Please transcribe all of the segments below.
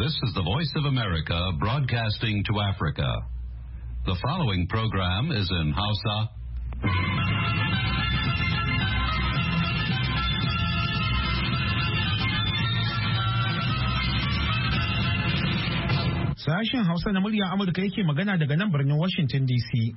This is the Voice of America broadcasting to Africa. The following program is in Hausa. Sashen Hausa na muryar Amurka yake magana daga nan birnin Washington DC.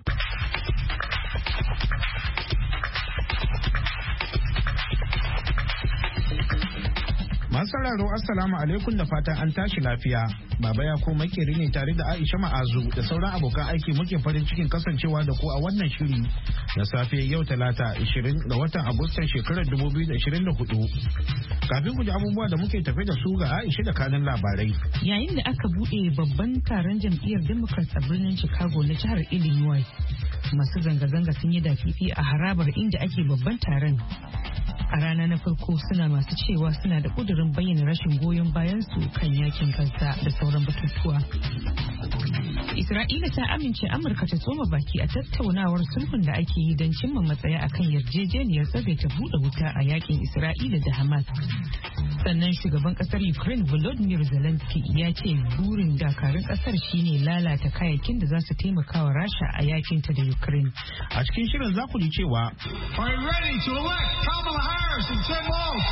Masu sauraro Assalamu alaikum da fatan an tashi lafiya. Baba ya ko makeri ne tare da Aisha Ma'azu da sauran abokan aiki muke farin cikin kasancewa da ku a wannan shiri na safe yau Talata 20 ga watan Agustan shekarar 2024. Kafin ku ji abubuwa da muke tafe da su ga Aisha da kanin labarai. Yayin da aka bude babban taron jam'iyyar Democrats a birnin Chicago na jihar Illinois, masu zanga-zanga sun yi dafifi a harabar inda ake babban taron. A rana na farko suna masu cewa suna da ƙudurin bayyana rashin goyon bayansu kan yakin kansa da sauran batutuwa. Isra'ila ta amince Amurka ta tsoma baki a tattaunawar sulhun da ake yi don cimma matsaya akan yarjejeniyar tsagaita buɗe wuta a yakin Isra'ila da Hamas. Sannan shugaban kasar Ukraine Volodymyr Zelensky ya ce burin dakarun kasar shine lalata kayayyakin da za su taimaka wa Rasha a yakin ta da Ukraine. A cikin shirin za ku ji cewa Are you ready to elect Kamala Harris and Tim Walz?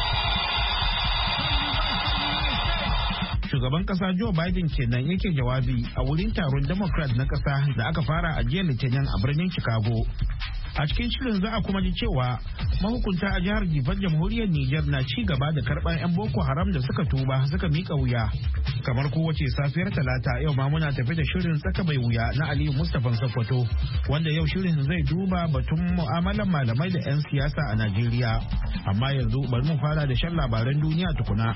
Shugaban kasa Joe Biden kenan yake jawabi a wurin taron Democrat na kasa da aka fara a jiya Litinin a birnin Chicago. A cikin shirin za a kuma ji cewa mahukunta a jihar Jifar jamhuriyar Nijar na ci gaba da karɓar 'yan Boko Haram da suka tuba suka mika wuya. Kamar kowace safiyar Talata yau ma muna tafi da shirin tsaka bai wuya na Aliyu Mustapha Sokoto wanda yau shirin zai duba batun mu'amalan malamai da 'yan siyasa a Najeriya. Amma yanzu bari mu fara da shan labaran duniya tukuna.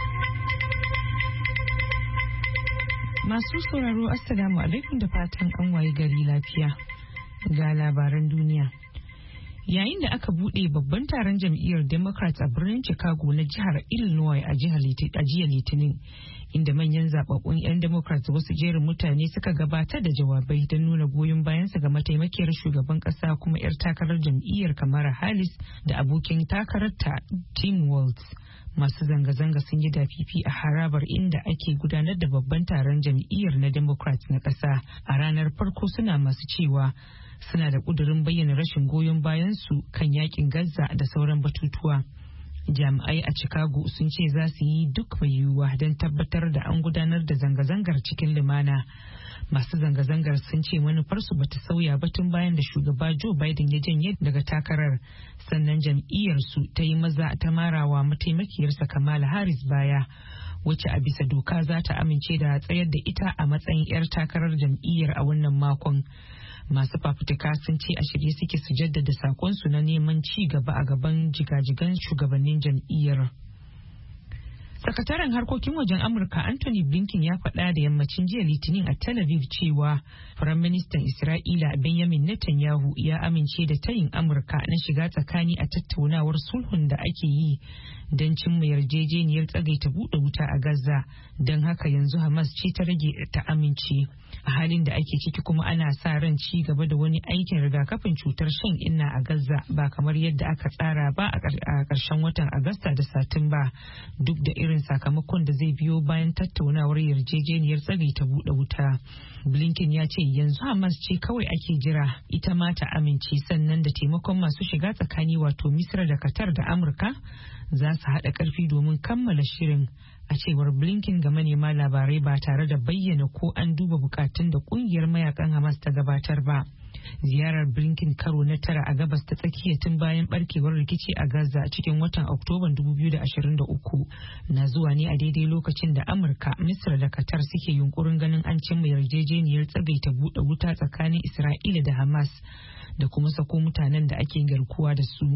Masu sauraro Assalamu alaikum da fatan an waye gari lafiya. Ga labaran duniya. Yayin da aka bude babban taron jam'iyyar Democrats a birnin Chicago na jihar Illinois a jiya Litinin, inda manyan zababbun 'yan Democrats wasu jerin mutane suka gabatar da jawabai don nuna goyon bayansa ga mataimakiyar shugaban kasa kuma 'yar takarar jam'iyyar Kamala Harris da abokin takararta Tim Walz. Masu zanga-zanga sun yi dafifi a harabar inda ake gudanar da babban taron jam'iyyar na Democrats na ƙasa a ranar farko, suna masu cewa suna da ƙudurin bayyana rashin goyon bayansu kan yakin Gaza da sauran batutuwa. Jami'ai a Chicago sun ce za su yi duk mai yiwuwa don tabbatar da an gudanar da zanga-zangar cikin lumana. Masu zanga-zangar sun ce manufarsu bata sauya ba tun bayan da shugaba Joe Biden ya janye daga takarar, sannan jam'iyyarsu ta yi maza ta marawa mataimakiyarsa Kamala Harris baya, wacce a bisa doka za ta amince da tsayar da ita a matsayin 'yar takarar jam'iyyar a wannan makon. Masu fafutuka sun ce a shirye suke su jaddada sakonsu na neman ci gaba a gaban jigajigan shugabannin jam'iyyar. Sakataren harkokin wajen Amurka Anthony Blinken ya faɗa da yammacin jiya Litinin a Tel Aviv cewa Firaministan Isra'ila Benjamin Netanyahu ya amince da tayin Amurka na shiga tsakani a tattaunawar sulhun da ake yi don cimma yarjejeniyar tsagaita buɗe wuta a Gaza, don haka yanzu Hamas ce ta rage ta amince. A halin da ake ciki kuma ana sa ran ci gaba da wani aikin rigakafin cutar shan inna a Gaza ba kamar yadda aka tsara ba a ƙarshen watan Agusta da Satumba, duk da irin sakamakon da zai biyo bayan tattaunawar yarjejeniyar tsagaita buɗe wuta. Blinken ya ce yanzu Hamas ce kawai ake jira ita ma ta amince, sannan da taimakon masu shiga tsakani wato Misra da Qatar da Amurka za su haɗa ƙarfi domin kammala shirin, a cewar Blinken ga manema labarai ba tare da bayyana ko an duba bukatun da ƙungiyar mayakan Hamas ta gabatar ba. Ziyarar Blinken karo na tara a gabas ta tsakiya tun bayan barkewar rikici a Gaza cikin watan Oktoban 2023 na zuwa ne a daidai lokacin da Amurka, Misra da Qatar suke yunkurin ganin an cimma yarjejeniyar tsagaita buɗe wuta tsakanin Isra'ila da Hamas da kuma sako mutanen da ake garkuwa da su.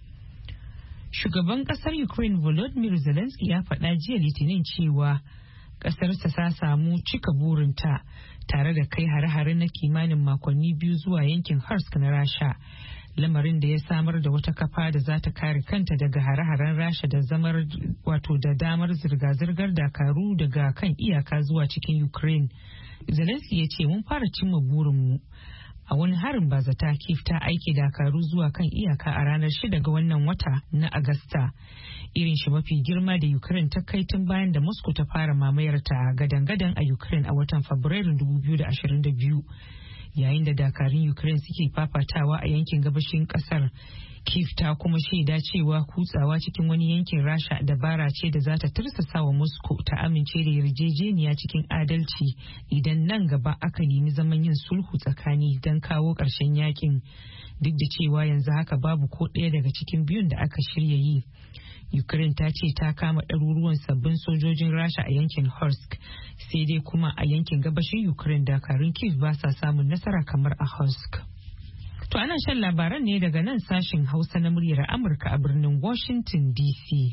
Shugaban kasar Ukraine Volodymyr Zelensky ya faɗa jiya Litinin cewa ƙasarsa ta samu cika burinta tare da kai hare-hare na kimanin makonni biyu zuwa yankin Kursk na Rasha, lamarin da ya samar da wata kafa da za ta kare kanta daga hare-haren Rasha da damar zirga-zirgar dakaru daga kan iyaka zuwa cikin Ukraine. Zelensky ya ce mun fara cimma burinmu, A wani harin bazata Kiev ta aike dakaru zuwa kan iyaka a ranar 6 ga wannan wata na Agusta. Irin shi mafi girma da Ukraine ta kai tun bayan da Moscow ta fara mamayar ta gadan-gadan a Ukraine a watan Fabrairun 2022. Yayin da dakarun Ukraine suke fafatawa a yankin gabashin kasar, Kiev ta kuma shaida cewa kutsawa cikin wani yankin Rasha dabara ce da za ta tursasa wa Moscow ta amince da yarjejeniya cikin adalci idan nan gaba aka nemi zaman yin sulhu tsakani don kawo ƙarshen yakin. Duk da cewa yanzu haka babu ko ɗaya daga cikin biyun da aka shirya yi. Ukraine ta ce ta kama ɗaruruwan sabbin sojojin Rasha a yankin Kursk, sai dai kuma a yankin gabashin Ukraine dakarun Kiev ba sa samun nasara kamar a Kursk. To ana shan labaran ne daga nan sashin Hausa na muryar Amurka a birnin Washington DC.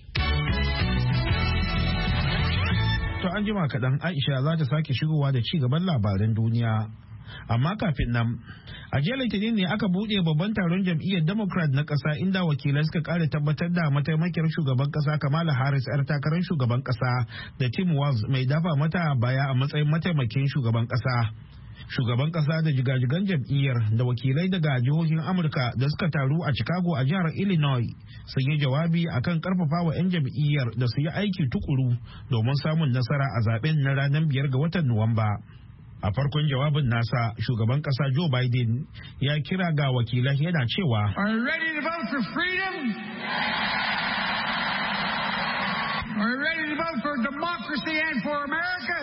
To an jima kaɗan Aisha za ta sake shigowa da ci gaban labaran duniya. Amma kafin nan, a jiya Litinin ne aka buɗe babban taron jam'iyyar Democrat na ƙasa inda wakilai suka ƙara tabbatar da mataimakiyar shugaban ƙasa Kamala Harris 'yar takarar shugaban ƙasa da Tim Walz mai dafa mata baya a matsayin mataimakin shugaban ƙasa. Shugaban ƙasa da jigajigan jam'iyyar da wakilai daga jihohin Amurka da suka taru a Chicago a jihar Illinois sun yi jawabi akan karfafa wa 'yan jam'iyyar da su yi aiki tukuru domin samun nasara a zaben na ranar 5 ga watan Nuwamba. A farkon jawabin nasa, shugaban kasa Joe Biden ya kira ga wakilai yana cewa, Are you ready to vote for freedom? Are you ready to vote for democracy and for America?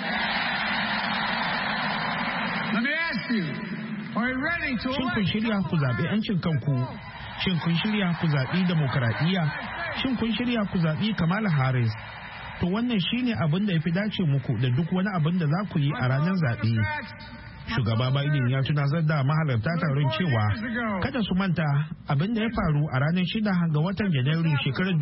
Let me ask you, are you ready to Shin kun shirya ku zaɓi 'yancin kanku? Shin kun shirya ku zaɓi demokaradiyya? Shin kun shirya ku zaɓi Kamala Harris? To wannan shine abin da ya fi dace muku da duk wani abin da za ku yi a ranar zaɓe. Shugaba Biden ya tunasar da mahalarta taron cewa kada su manta abin da ya faru a ranar 6 ga watan Janairu shekarar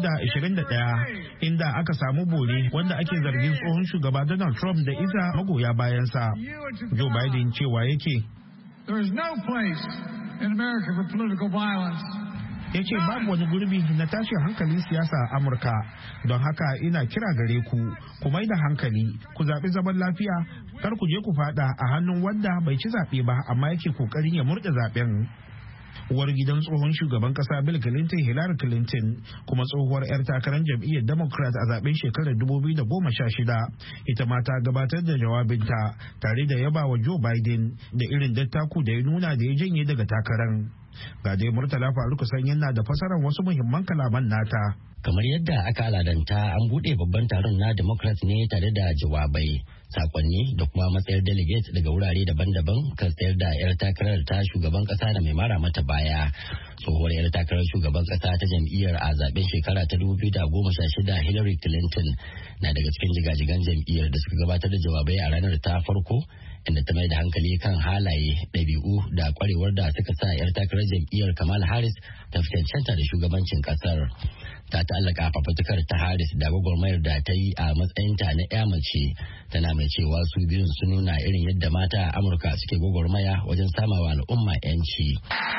2021 inda aka samu bore wanda ake zargin tsohon shugaba Donald Trump da iza magoya bayansa. Joe Biden cewa yake, There is no place in America for political violence. ya ce babu wani gurbi na tashin hankalin siyasa a Amurka, don haka ina kira gare ku mai da hankali, ku zaɓi zaman lafiya, kar ku je ku fada a hannun wanda bai ci zaɓe ba amma yake kokarin ya murɗe zaɓen. Uwar gidan tsohon shugaban kasa Bill Clinton, Hillary Clinton, kuma tsohuwar 'yar takarar jam'iyyar Democrat a zaben shekarar 2016, ita ma ta gabatar da jawabinta tare da yaba wa Joe Biden da irin dattaku da ya nuna da ya janye daga takarar. Ga dai Murtala Faruku Sanyin na da fasarar wasu muhimman kalaman nata. Kamar yadda aka aladanta, an buɗe babban taron na Democrats ne tare da jawabai, sakonni da kuma matsayar delegates daga wurare daban-daban kan tsayar da 'yar takarar ta shugaban kasa da mai mara mata baya. Tsohuwar 'yar takarar shugaban kasa ta jam'iyyar a zaben shekara ta 2016 Hillary Clinton na daga cikin jigajigan jam'iyyar da suka gabatar da jawabai a ranar ta farko, inda ta mai da hankali kan halaye, ɗabi'u da kwarewar da suka sa 'yar takarar jam'iyyar Kamala Harris ta cancanta da shugabancin kasar. Ta ta'allaka fafutukar ta Harris da gwagwarmayar da ta yi a matsayinta na 'ya mace, tana mai cewa su biyun sun nuna irin yadda mata a Amurka suke gwagwarmaya wajen samawa al'umma 'yanci.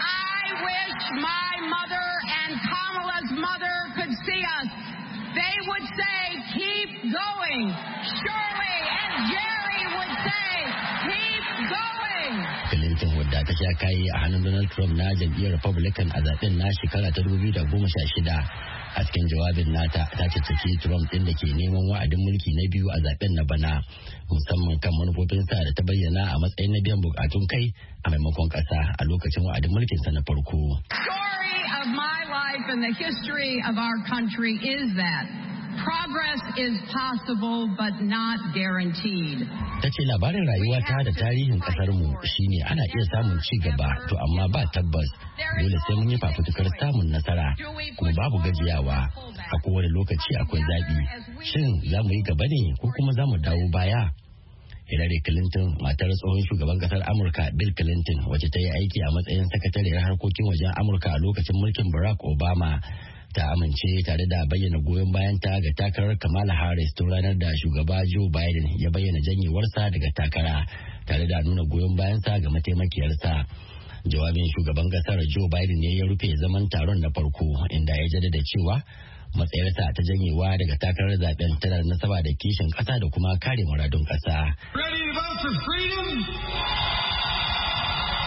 I wish my mother and Kamala's mother could see us. They would say, keep going. Shirley and Jerry would say, keep going. Clinton, wadda ta sha kayi a hannun Donald Trump na jam'iyyar Republican a zaben na shekara ta 2016, a cikin jawabin nata ta caccaki Trump ɗin da ke neman wa'adin mulki na biyu a zaben na bana, musamman kan manufofinsa da ta bayyana a matsayin na biyan bukatun kai a maimakon ƙasa a lokacin wa'adin mulkinsa na farko. Story of my life and the history of our country is that progress is possible but not guaranteed. Ta ce labarin rayuwata da tarihin ƙasarmu shine ana iya samun ci gaba, to amma ba tabbas. Dole sai mun yi fafutukar samun nasara, kuma babu gajiyawa. A kowane lokaci akwai zaɓi. Shin za mu yi gaba ne ko kuma za mu dawo baya? Hillary Clinton, matar tsohon shugaban kasar Amurka Bill Clinton, wacce ta yi aiki a matsayin sakatariyar harkokin wajen Amurka a lokacin mulkin Barack Obama, ta amince tare da bayyana goyon bayanta ga takarar Kamala Harris tun ranar da shugaba Joe Biden ya bayyana janyewarsa daga takara, tare da nuna goyon bayansa ga mataimakiyarsa. Jawabin shugaban kasar Joe Biden ne ya rufe zaman taron na farko, inda ya jaddada cewa matsayarsa ta janyewa daga takarar zaben tana nasaba da kishin kasa da kuma kare muradun kasa. Ready to vote for freedom?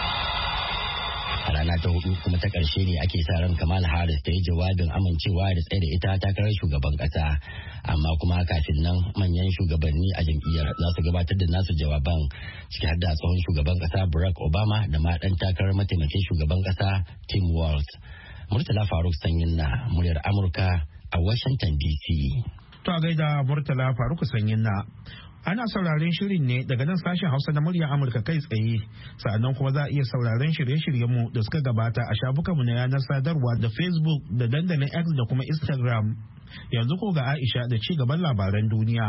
A rana ta hudu kuma ta ƙarshe ne ake sa ran Kamala Harris ta yi jawabin amincewa da tsaye da ita takarar shugaban ƙasa. Amma kuma kafin nan manyan shugabanni a jam'iyyar za su gabatar da nasu jawaban, ciki har da tsohon shugaban ƙasa Barack Obama da ma ɗan takarar mataimakin shugaban ƙasa Tim Walz. Murtala Faruk Sanyin na muryar Amurka a Washington DC. To a gaida Murtala Faruk Sanyin na. Ana sauraren shirin ne daga nan sashen Hausa na muryar Amurka kai tsaye, sa'annan kuma za a iya sauraren shirye-shiryenmu da suka gabata a shafukanmu na yanar sadarwa da Facebook da dandalin X da kuma Instagram. Yanzu ko ga Aisha da ci gaban labaran duniya.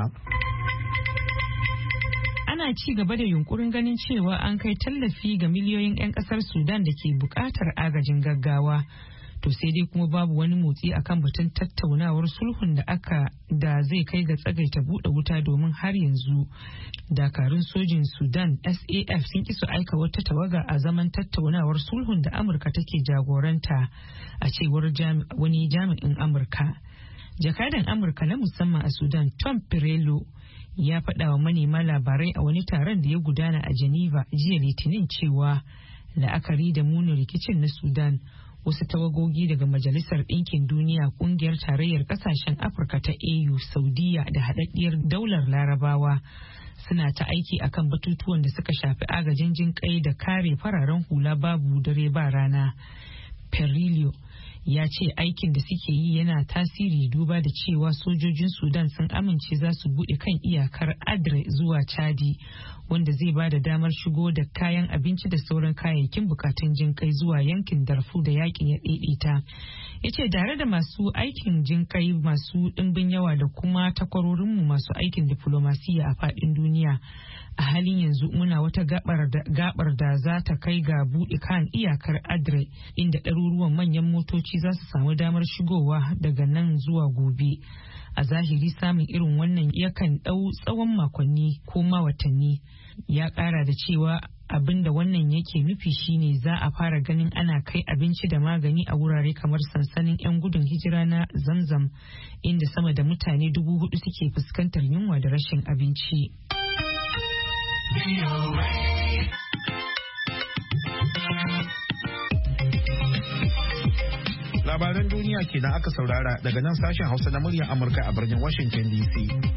Ana ci gaba da yunkurin ganin cewa an kai tallafi ga miliyoyin 'yan kasar Sudan da ke bukatar agajin gaggawa. To sai dai kuma babu wani motsi akan batun tattaunawar sulhun da zai kai ga tsagaita buɗe wuta, domin har yanzu dakarun sojin Sudan SAF sun ki su aika wata tawaga a zaman tattaunawar sulhun da Amurka take jagoranta, a cewar wani jami'in Amurka. Jakadan Amurka na musamman a Sudan Tom Perello ya faɗa wa manema labarai a wani taron da ya gudana a Geneva jiya Litinin cewa la'akari da munin rikicin na Sudan, wasu tawagogi daga Majalisar Ɗinkin Duniya, Ƙungiyar Tarayyar Ƙasashen Afirka ta AU, Saudiya da Haɗaɗɗiyar Daular Larabawa suna ta aiki akan batutuwan da suka shafi agajin jinƙai da kare fararen hula babu dare ba rana. Perillo ya ce aikin da suke yi yana tasiri duba da cewa sojojin Sudan sun amince za su buɗe kan iyakar Adre zuwa Chadi, wanda zai ba da damar shigo da kayan abinci da sauran kayayyakin bukatun jinkai zuwa yankin Darfur da yakin ya daidaita. Ya ce tare da masu aikin jinkai masu ɗimbin yawa da kuma takwarorinmu masu aikin diflomasiya a faɗin duniya, a halin yanzu muna wata gabar da za ta kai ga buɗe kan iyakar Adre, inda ɗaruruwan manyan motoci za su samu damar shigowa daga nan zuwa gobe. A zahiri samun irin wannan yakan ɗau tsawon makonni ko ma watanni. Ya ƙara da cewa abin da wannan yake nufi shine za a fara ganin ana kai abinci da magani a wurare kamar sansanin 'yan gudun hijira na Zamzam, inda sama da mutane 4,000 suke fuskantar yunwa da rashin abinci. Labaran duniya kenan aka saurara daga nan sashen Hausa na muryar Amurka a birnin Washington DC.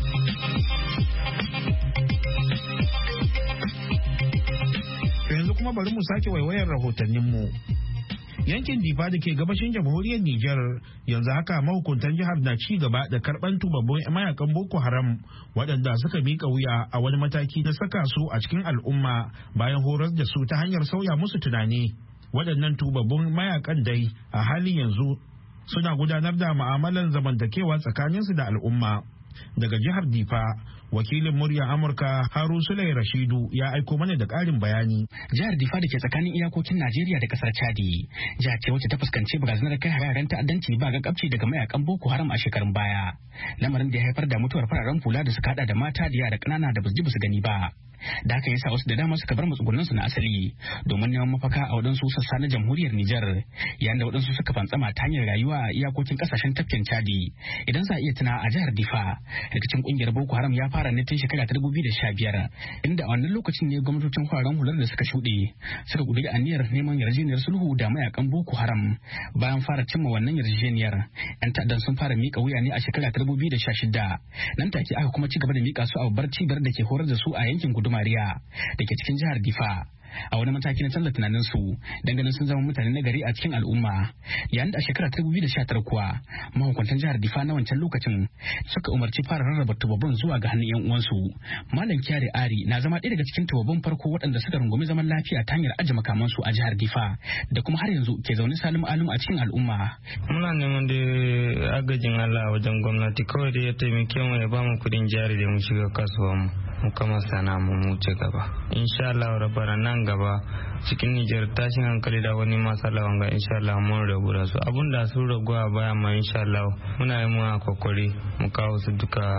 Yanzu kuma bari mu sake waiwayar rahotanninmu. Yankin Difa da ke gabashin jamhuriyar Nijar yanzu haka mahukuntan jihar na ci gaba da karɓar tubabbun mayakan Boko Haram waɗanda suka miƙa wuya a wani mataki na saka su a cikin al'umma bayan horar da su ta hanyar sauya musu tunani. Waɗannan tubabbun mayakan dai a halin yanzu suna gudanar da ma'amalan zamantakewa tsakaninsu da al'umma. Daga jihar Difa, wakilin murya Amurka Haru Sulai Rashidu ya aiko mana da ƙarin bayani. Jihar Difa da ke tsakanin iyakokin Najeriya da kasar Chadi, jiha ce wacce ta fuskanci barazanar kai hare-haren ta'addanci ba gaggabci daga mayakan Boko Haram a shekarun baya. Lamarin da ya haifar da mutuwar fararen hula da suka hada da mata da yara ƙanana da basu ji basu gani ba. Da haka yasa wasu da dama suka bar matsugunansu na asali domin neman mafaka a waɗansu sassa na jamhuriyar Nijar, yayin da waɗansu suka fantsama ta hanyar rayuwa a iyakokin ƙasashen tafkin Chadi. Idan za a iya tuna a jihar Difa, rikicin ƙungiyar Boko Haram ya fara ne tun shekara ta 2015, inda a wannan lokacin ne gwamnatocin fararen hular da suka shuɗe suka ƙudiri aniyar neman yarjejeniyar sulhu da mayakan Boko Haram. Bayan fara cimma wannan yarjejeniyar, 'yan ta'addan sun fara miƙa wuya ne a shekara ta 2016. Nan take aka kuma ci gaba da miƙa su a babbar cibiyar da ke horar da su a yankin Gudumariya da ke cikin jihar Difa, a wani mataki na canza tunaninsu dangane sun zama mutane na gari a cikin al'umma. Yayin da a shekarar 2019 kuwa mahukuntan jihar Difa na wancan lokacin suka umarci fara rarraba tubabbun zuwa ga hannun 'yan uwansu. Malam Kyari Ari na zama ɗaya daga cikin tubabbun farko waɗanda suka rungumi zaman lafiya ta hanyar aje makamansu a jihar Difa da kuma har yanzu ke zaune salim alim a cikin al'umma. Muna neman da agajin Allah wajen gwamnati kawai da ya taimake mu ya bamu kuɗin jari da mu shiga kasuwa mu kama sana mu ci gaba. Insha Allah rabbana nan gaba cikin Nijar tashin hankali da wani matsala wanga insha Allah mun ragu da su abun da su ragu a baya ma insha Allah muna yi muna kokari mu kawo su duka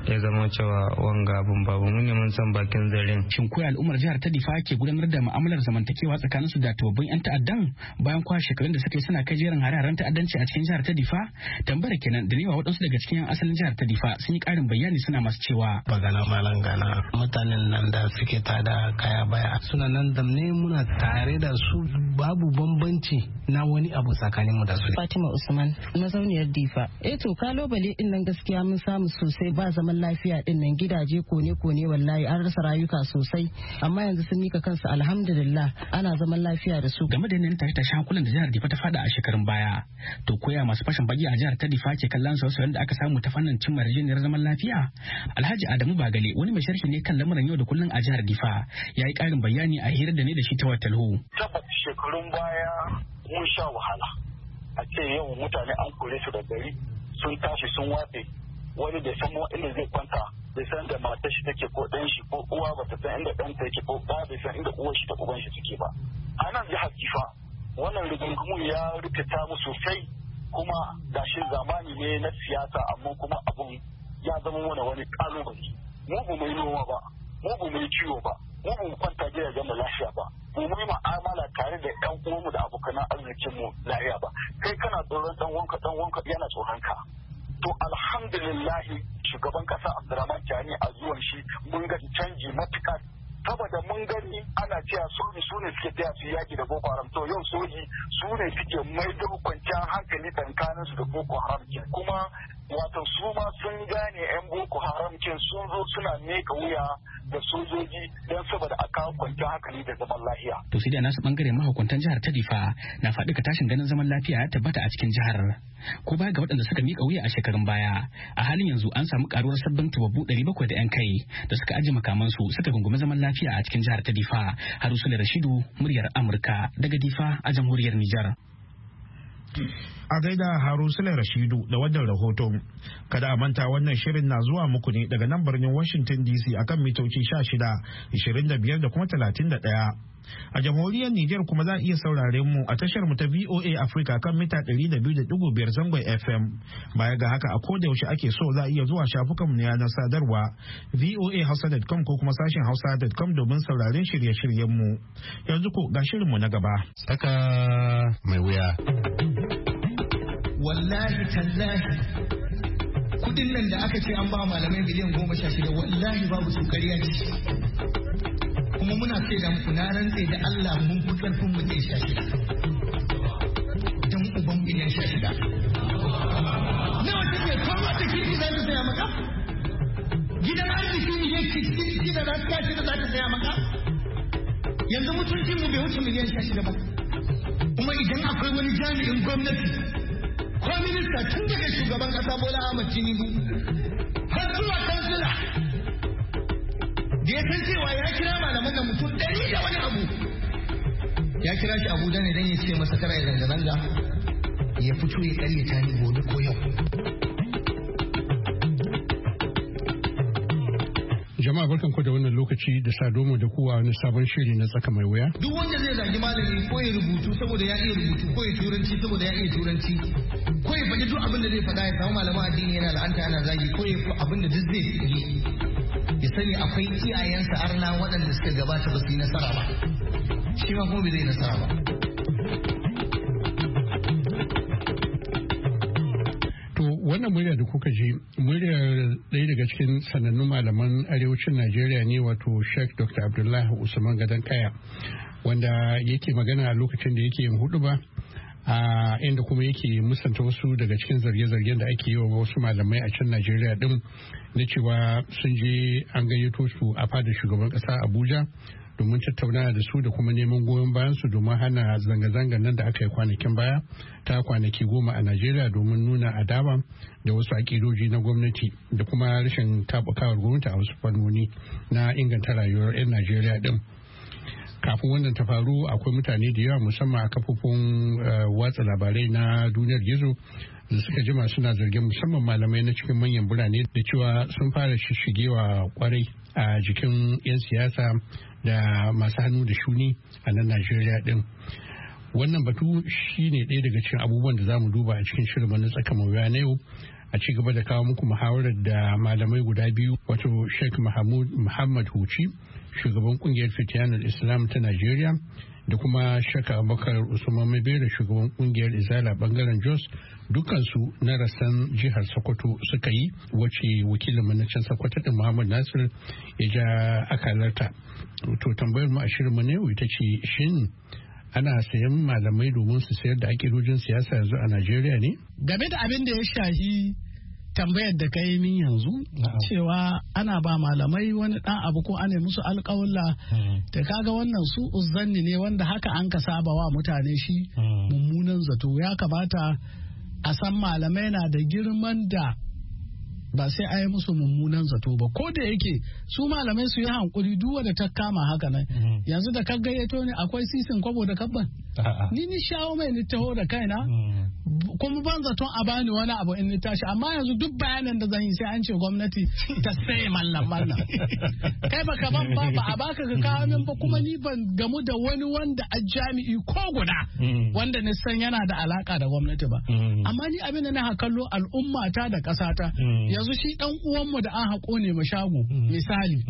ya zama cewa wanga abun babu mu ne mun san bakin zaren. Shin koyi al'ummar jihar ta Difa ke gudanar da mu'amalar zamantakewa tsakaninsu da tubabbin 'yan ta'addan bayan kwa shekarun da suka yi suna kai jerin hare-haren ta'addanci a cikin jihar ta Difa? Tambayar kenan da newa waɗansu daga cikin 'yan asalin jihar ta Difa sun yi ƙarin bayani suna masu cewa. Bagana malam gana mutanen nan da suke tada kaya baya suna nan da ne muna tare da su babu bambanci na wani abu tsakanin mu da su. Fatima Usman mazauniyar Difa. To kalobale din nan gaskiya mun samu sosai ba zaman lafiya din nan gidaje kone wallahi an rasa rayuka sosai amma yanzu sun mika kansu alhamdulillah ana zaman lafiya da su. Game da yanayin tashe hankulan da jihar Difa ta fada a shekarun baya to koya masu fashin bagi a jihar ta Difa ke kallon sauye da aka samu ta fannin cimma yarjejeniyar zaman lafiya. Alhaji Adamu Bagale wani mai sharhi ne kan lamuran yau da kullun a jihar Difa ya yi ƙarin bayani a hirar da ne da shi ta watalhu. Tabbas shekarun baya mun sha wahala a ce yau mutane an kore su da gari sun tashi sun watse wani bai san inda zai kwanta bai san da matar shi take ko ɗan shi ko uwa ba ta san inda ɗan ta yake ko ba bai san inda uwar shi da uban shi suke ba. A nan jihar Difa wannan rigingimu ya rikita mu sosai kuma gashi zamani ne na siyasa amma kuma abun ya zama mana wani kalubale. Mu ba mu yi noma ba, mu ba mu yi ciwo ba, mu ba mu kwanta gidajen mu lafiya ba, mu yi ma'amala tare da ƴan uwanmu da abokanan arzikin mu lafiya ba. Kai kana tsoron ɗan wanka yana tsoron ka. To alhamdulillahi shugaban kasa Abdurrahman Tani a zuwan shi mun ga canji matuƙa saboda mun gani ana cewa soji su ne suke taya su yaki da Boko Haram to yau soji su ne suke maido kwanciyar hankali tsakanin su da Boko Haram kuma wato su ma sun gane 'yan Boko Haram sun zo suna meka wuya da sojoji don saboda a kawo kwanciyar hankali da zaman lafiya. To sai da nasu bangare mahukuntan jihar ta Difa na faɗi ka tashin ganin zaman lafiya ya tabbata a cikin jihar. Ko baya ga waɗanda suka miƙa wuya a shekarun baya, a halin yanzu an samu karuwar sabbin tubabbu 700 da 'yan kai da suka aji makamansu suka gungumi zaman lafiya a cikin jihar ta Difa. Harusula Rashidu, muryar Amurka daga Difa a jamhuriyar Nijar. A gaida Harusula Rashidu da wannan rahoton. Kada a manta wannan shirin na zuwa muku ne daga nan birnin Washington DC akan mitoci 16, 25 da kuma 31. A jamhuriyar Nijar kuma za a iya sauraren mu a tashar mu ta VOA Africa kan mita 200.5 zangon FM. Baya ga haka a koda yaushe ake so za a iya zuwa shafukan mu na yanar sadarwa voahausa.com ko kuma sashen hausa.com domin sauraren shirye-shiryen mu. Yanzu ko ga shirin mu na gaba. Tsaka mai wuya. Wallahi tallahi kudin nan da aka ce an ba malamai miliyan 16 wallahi babu su kariya ce. Kuma muna ce da muku na rantse da Allah mun fi karfin miliyan 16. Dan uban miliyan 16. Nawa take kowa ta kiri za ta saya maka? Gidan arziki ne yake cikin da za ta saya maka? Yanzu mutuncin mu bai wuce miliyan 16 ba. Kuma idan akwai wani jami'in gwamnati ko minista tun daga shugaban kasa Bola Ahmed Tinubu har zuwa kansila da ya san cewa ya kira malaman da mutum 100 da wani abu ya kira shi Abuja ne don ya ce masa kara ya zanga-zanga ya fito ya karyata ni gobe ko yau. Jama'a barkan ku da wannan lokaci da sadomu da kowa wani sabon shiri na tsaka mai wuya. Duk wanda zai zagi malami ko ya rubutu saboda ya iya rubutu ko ya turanci saboda ya iya turanci ko ya faɗi duk abin da zai faɗa ya samu malaman addini yana la'anta ana zagi ko ya fi abin da duk zai yi ya sani akwai iyayensa arna waɗanda suka gabata ba su yi nasara ba shi ma kuma bai zai nasara ba. Wannan murya da kuka ji muryar ɗaya daga cikin sanannun malaman arewacin Najeriya ne wato Sheikh Dr. Abdullahi Usman Gadon Kaya wanda yake magana a lokacin da yake yin huɗuba a inda kuma yake musanta wasu daga cikin zarge-zargen da ake yi wa wasu malamai a can Najeriya din na cewa sun je an gayyato su a fadar shugaban ƙasa Abuja domin tattauna da su da kuma neman goyon bayan su domin hana zanga-zangar nan da aka yi kwanakin baya ta kwanaki 10 a Najeriya domin nuna adawa da wasu akidoji na gwamnati da kuma rashin tabakawar gwamnati a wasu fannoni na inganta rayuwar 'yan Najeriya din. Kafin wannan ta faru akwai mutane da yawa musamman a kafofin watsa labarai na duniyar gizo da suka jima suna zargin musamman malamai na cikin manyan birane da cewa sun fara shishigewa kwarai a jikin 'yan siyasa da masu hannu da shuni a nan Najeriya din. Wannan batu shi ne ɗaya daga cikin abubuwan da za mu duba a cikin shirin na tsaka mawuya na yau a ci gaba da kawo muku muhawarar da malamai guda biyu wato Sheikh Muhammad Huci shugaban kungiyar Fitiyanul Islam ta Najeriya da kuma Sheikh Abubakar Usman Mabera shugaban kungiyar Izala bangaren Jos dukansu na rassan jihar Sokoto suka yi wacce wakilin manacin Sokoto din Muhammad Nasir ya ja akalarta. To tambayar mu a shirin mu ne ita ce shin ana sayan malamai domin su sayar da akidojin siyasa yanzu a Najeriya ne? Game da abin da ya shahi tambayar da ka yi min yanzu cewa ana ba malamai wani dan abu ko ana musu alƙawalla da kaga wannan su uzzanni ne wanda haka an ka saba wa mutane shi mummunan zato. Ya kamata a san malamai na da girman da ba sai a yi musu mummunan zato ba, ko da yake su malamai su yi hankuri duk wanda ta kama haka nan. Yanzu da ka gayyato ne akwai sisin kwabo da kabban ni shawo mai ni taho da kaina kuma ban zaton a bani wani abu in ni tashi, amma yanzu duk bayanan da zan yi sai an ce gwamnati ta sai mallam kai baka ban ba a baka ka kawo min ba, kuma ni ban gamu da wani wanda a jami'i ko guda wanda ni san yana da alaka da gwamnati ba. Amma ni abin da na kallo al'umma ta da ƙasa ta yanzu shi dan uwanmu da an haƙo ne mu shago misali,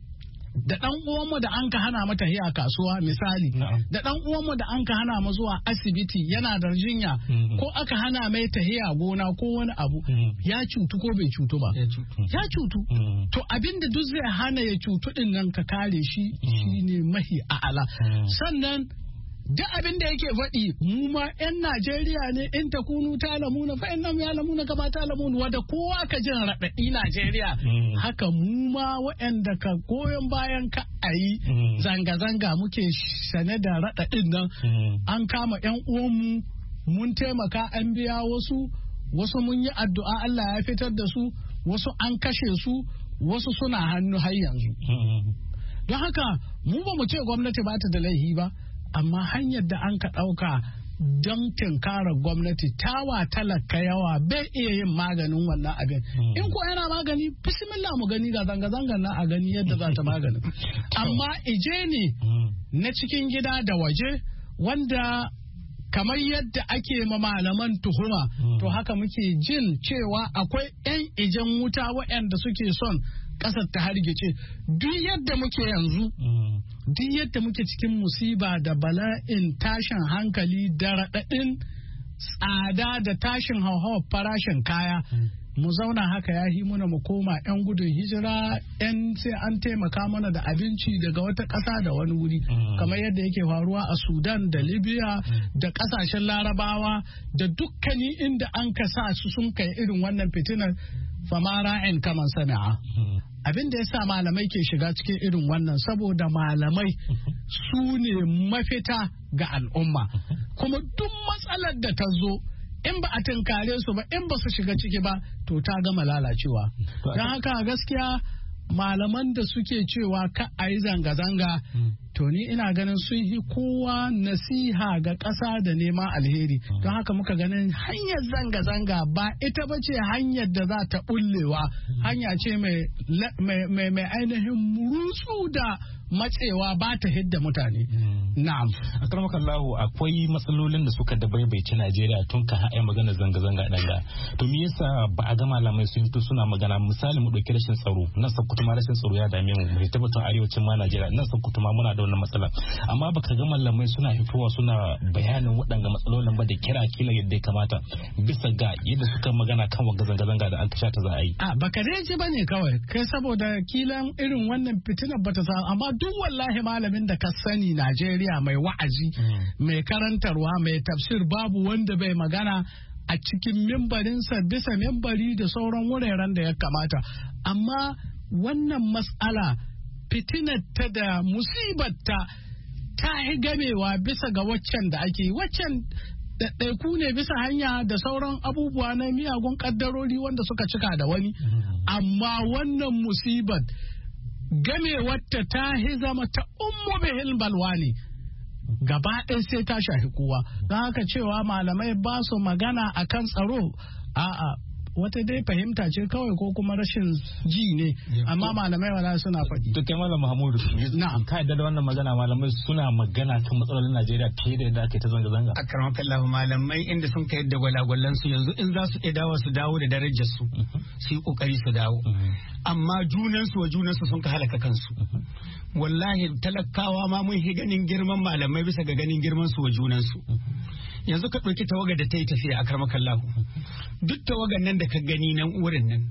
da dan uwanmu da an ka hana mata hiya kasuwa misali, da dan uwanmu da an ka hana mu zuwa asibiti yana da jinya ko aka hana mai tahiya gona ko wani abu ya cutu ko bai cutu ba? Ya cutu. To abinda duk zai hana ya cutu din nan ka kare shi shine mahi a'ala. Sannan duk abin da yake faɗi mu ma 'yan Najeriya ne in ta kunu ta lamuna fa in nam ya lamuna kama ta lamuna wadda kowa ka jin raɗaɗi Najeriya haka mu ma waɗanda ka goyon bayan ka a yi zanga-zanga muke sane da raɗaɗin nan. An kama 'yan uwanmu mun taimaka an biya wasu mun yi addu'a Allah ya fitar da su, wasu an kashe su, wasu suna hannu har yanzu. Don haka mu ba mu ce gwamnati ba ta da laifi ba, amma hanyar da an ka ɗauka don tinkara gwamnati tawa talaka yawa bai iya yin maganin wannan abin. In ko yana magani bismillah mu gani ga zanga-zangar na a gani yadda za ta magani. Amma ije ne na cikin gida da waje wanda kamar yadda ake ma malaman tuhuma to haka muke jin cewa akwai 'yan ijen wuta waɗanda suke son ƙasar ta hargice. Duk yadda muke yanzu duk yadda muke cikin musiba da bala'in tashin hankali da raɗaɗin tsada da tashin hauhawar farashin kaya mu zauna haka ya yi muna mu koma 'yan gudun hijira 'yan sai an taimaka mana da abinci daga wata ƙasa da wani wuri kamar yadda yake faruwa a Sudan da Libya da ƙasashen Larabawa da dukkani inda an kasa su sun kai irin wannan fitinar famara'in kaman sana'a. Abin da ya sa malamai ke shiga cikin irin wannan saboda malamai su ne mafita ga al'umma, kuma duk matsalar da ta zo in ba a tunkare su ba in ba su shiga ciki ba to ta gama lalacewa. Don haka gaskiya malaman da suke cewa ka a yi zanga-zanga to ni ina ganin sun yi kowa nasiha ga ƙasa da neman alheri. Don haka muka ganin hanyar zanga-zanga ba ita ba ce hanyar da za ta bullewa, hanya ce mai ainihin murutsu da matsewa ba ta hidda mutane. Na'am. Akramakallahu akwai matsalolin da suka dabaibaici Najeriya tun kan haɗa magana zanga-zanga ɗan da. To me yasa ba a ga malamai sun fito suna magana, misali mu ɗauki rashin tsaro, nan Sokoto ma rashin tsaro ya dame mu, mu tabbatun arewacin ma Najeriya, nan Sokoto ma muna da wannan matsala. Amma baka ga malamai suna fitowa suna bayanin waɗanga matsalolin ba da kira kila yadda ya kamata bisa ga yadda suka magana kan wanga zanga-zanga da an kasha ta za a yi. Baka dai ji bane kawai kai saboda kilan irin wannan fitinar bata sa, amma duk wallahi malamin da ka sani Najeriya mai wa'azi mai karantarwa mai tafsir babu wanda bai magana a cikin mimbarinsa bisa mimbari da sauran wuraren da ya kamata. Amma wannan matsala fitinar ta da musibarta ta yi gamewa bisa ga waccan da ake yi. Waccan ɗaiɗaiku ne bisa hanya da sauran abubuwa na miyagun ƙaddarori wanda suka cika da wani, amma wannan musibar gamewarta ta yi zama ta ummu bihil balwa ne, gaba ɗaya sai ta shafi kowa. Don haka cewa malamai ba su magana akan tsaro, a'a wata dai fahimta ce kawai ko kuma rashin ji ne amma malamai wala suna faɗi. To kai Malam Mahmudu na'am ka yadda da wannan magana malamai suna magana kan matsalolin Najeriya fiye da yadda ake ta zanga-zanga. Akramakallahu malamai inda sun kai yadda gwalagwalan su yanzu in za su dawo da darajar su su yi kokari su dawo amma junansu wa junansu sun ka halaka kansu. Wallahi talakawa ma mun ganin girman malamai bisa ga ganin girman su wa junansu. Yanzu ka ɗauki tawaga da ta yi tafiya a karmakallahu duk tawagan nan da ka gani nan wurin nan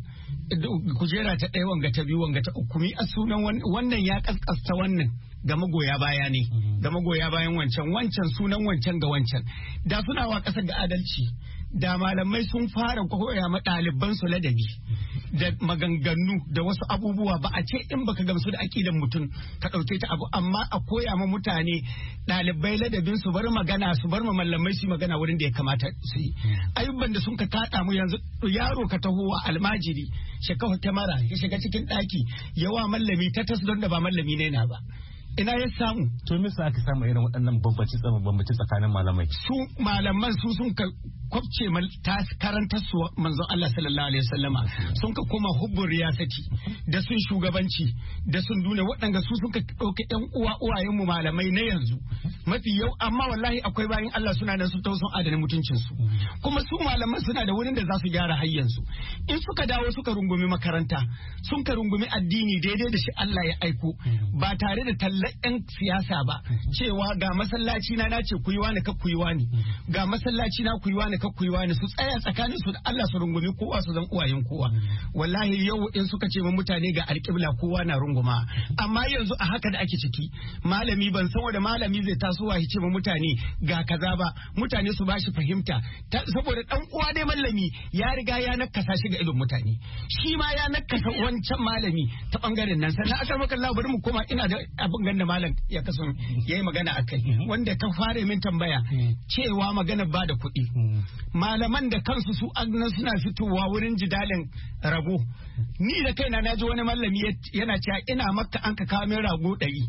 kujera ta ɗaya wanga ta biyu wanga ta uku mi a sunan wannan ya kaskasta wannan ga magoya baya ne ga magoya bayan wancan sunan wancan ga wancan da suna wa ƙasar ga adalci da malamai sun fara koya ma ɗaliban su ladabi da maganganu da wasu abubuwa ba a ce in baka gamsu da aƙidan mutum ka ɗauke ta abu amma a koya ma mutane ɗalibai ladabin su bar magana su bar ma malamai su magana wurin da ya kamata su yi ayyuban da sun ka kaɗa mu yanzu yaro ka taho wa almajiri shekaru kyamara ya shiga cikin ɗaki yawa mallami ta tas don da ba mallami ne na ba ina ya samu to me aka samu irin waɗannan bambanci tsakanin malamai su malaman su sun ka kwabce ta karanta su manzon Allah sallallahu alaihi wasallama sun ka koma hubbun riyasati da sun shugabanci da sun dune waɗanda su sun ka ɗauki ƴan uwayenmu malamai na yanzu mafi yau amma wallahi akwai bayan Allah suna nan su tausun adana mutuncin su kuma su malaman suna da wurin da za su gyara hayyansu in suka dawo suka rungumi makaranta sun ka rungumi addini daidai da shi Allah ya aiko ba tare da tallan ƴan siyasa ba cewa ga masallaci na ce ku yi wani ka ku yi wani ga masallaci na ku yi wani ka ku yi wani su tsaya tsakanin su da Allah su rungumi kowa su zan uwayen kowa wallahi yau in suka ce mutane ga alƙibla kowa na runguma amma yanzu a haka da ake ciki malami ban san wanda malami zai tasowa ya ce mutane ga kaza ba mutane su bashi fahimta saboda dan uwa dai malami ya riga ya nakasa shi ga idon mutane shi ma ya nakasa wancan malami ta bangaren nan sannan aka maka Allah bari mu koma ina da abin ganda malam ya kasan yayi magana akai wanda ka fara min tambaya cewa magana ba da kuɗi malaman da kansu su agnan suna fitowa wurin jidalin rago ni da kaina naji wani malami yana cewa ina makka an ka kawo min rago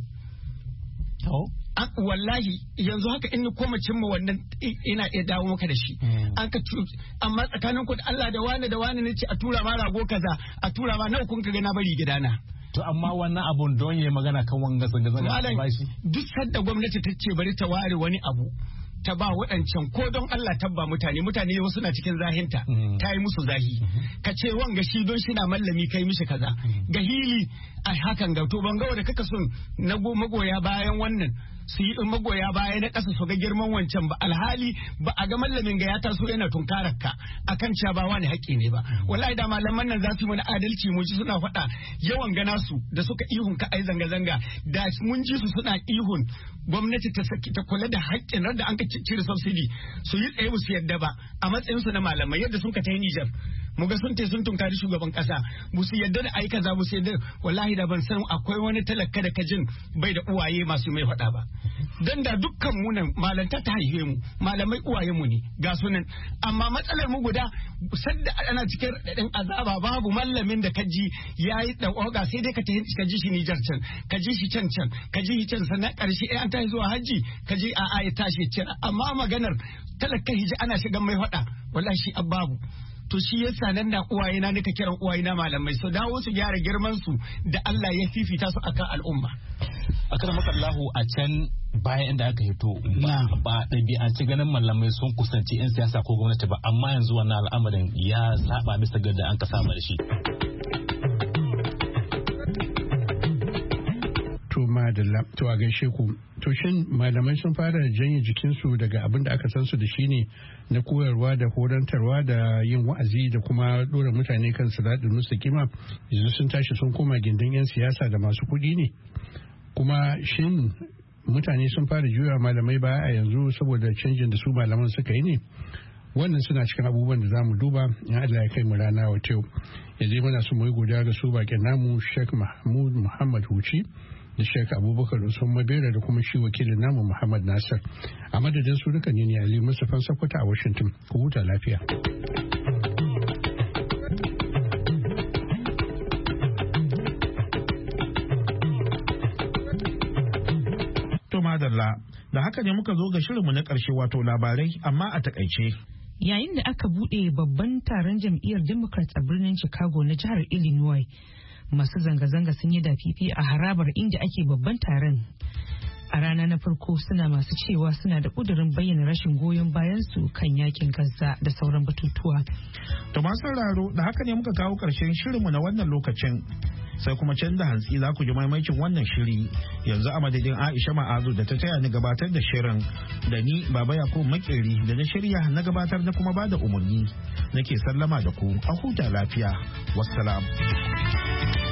100 wallahi yanzu haka in ni koma cimma wannan ina iya dawo maka da shi an ka amma tsakanin ku da Allah da wani ne ce a tura ma rago kaza a tura ma nawa kun ka ga na bari gidana to amma wannan abun don yayi magana kan wanga zanga ba shi duk sadda gwamnati ta ce bari ta ware wani abu ta ba waɗancan ko don Allah tabba mutane wasu na cikin zahinta ta yi musu zahi ka ce wanga shi don shi na mallami kai mishi kaza ga hili a hakan ga to ban ga wanda kaka son na magoya bayan wannan su yi magoya baya na ƙasa su ga girman wancan ba alhali ba a ga mallamin ga ya taso yana tunkarar ka akan cewa ba wani haƙƙi ne ba wallahi da malaman nan za su yi mana adalci mu ji suna faɗa yawan gana su da suka ihun ka ai zanga-zanga da mun ji su suna ihun gwamnati ta kula da haƙƙin da an ka cire subsidy su yi tsaye su yadda ba a matsayin su na malamai yadda sun ka ta yi Nijar mu ga sun tunkari shugaban kasa mu su yadda da ai kaza mu su yadda wallahi da ban san akwai wani talaka da kajin bai da uwaye masu mai faɗa ba dan da dukkan mu nan malanta ta haife mu malamai uwaye mu ne ga sunan amma matsalar mu guda sadda ana cikin radadin azaba babu mallamin da kaji yayi da oga sai dai ka ji shi Nijar can ka ji shi can ka ji shi can sannan karshe an tashi zuwa haji ka ji a ya tashi can amma maganar talaka hiji ana shigan mai faɗa wallahi shi ababu to shi yasa nan da uwayena nika kiran uwayena malamai su dawo su gyara girman su da Allah ya fifita su akan al'umma akan makallahu a can bayan inda aka hito ba ɗabi'anci ganin malamai sun kusanci 'yan siyasa ko gwamnati ba amma yanzu wannan al'amarin ya saba bisa ga da an ka saba da shi madalla to a gaishe ku to shin malamai sun fara janye jikinsu daga abin da aka san su da shi ne na koyarwa da horantarwa da yin wa'azi da kuma dora mutane kan siratul mustaqima yanzu sun tashi sun koma gindin yan siyasa da masu kuɗi ne kuma shin mutane sun fara juya malamai baya a yanzu saboda canjin da su malaman suka yi ne wannan suna cikin abubuwan da zamu duba in Allah ya kai mu rana wa yau yanzu muna so mu yi godiya ga su bakin namu Sheikh Mahmud Muhammad Huci da Sheikh Abubakar Usman Mabera da kuma shi wakilin namu Muhammad Nasir a madadin su duka ne Ali Mustapha Sakwata a Washington ku huta lafiya to madalla da haka ne muka zo ga shirinmu na ƙarshe wato labarai amma a takaice yayin da aka buɗe babban taron jam'iyyar Democrats a birnin Chicago na jihar Illinois. Masu zanga-zanga sun yi dafifi a harabar inda ake babban taron. A rana na farko suna masu cewa suna da ƙudurin bayyana rashin goyon bayansu kan yakin Gaza da sauran batutuwa. To masu sauraro da haka ne muka kawo ƙarshen shirinmu na wannan lokacin. Sai kuma can da hantsi za ku ji maimakin wannan shiri. Yanzu a madadin Aisha Ma'azu da ta taya ni gabatar da shirin, da ni Baba Yakubu Makeri da na shirya na gabatar da kuma bada umarni. Nake sallama da ku a huta lafiya. Wassalam.